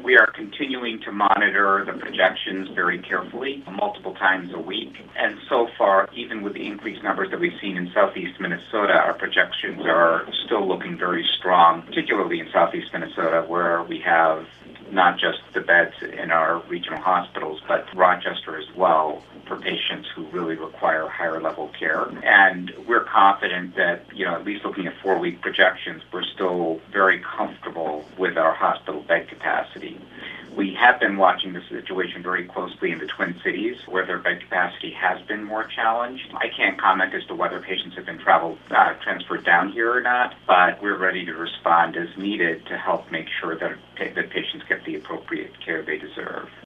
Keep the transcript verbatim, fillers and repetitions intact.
We are continuing to monitor the projections very carefully, multiple times a week. And so far, even with the increased numbers that we've seen in southeast Minnesota, our projections are still looking very strong, particularly in southeast Minnesota, where we have not just the beds in our regional hospitals, but Rochester as well, for patients who really require higher level care. And we're confident that, you know, at least looking at four-week projections, we're still very comfortable with our hospital bed capacity. We have been watching the situation very closely in the Twin Cities, where their bed capacity has been more challenged. I can't comment as to whether patients have been traveled, uh, transferred down here or not, but we're ready to respond as needed to help make sure that, that patients get the appropriate care they deserve.